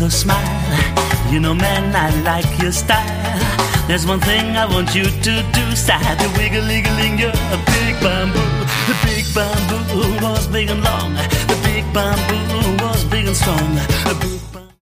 your smile. You know, man, I like your style. There's one thing I want you to do. Start wiggling your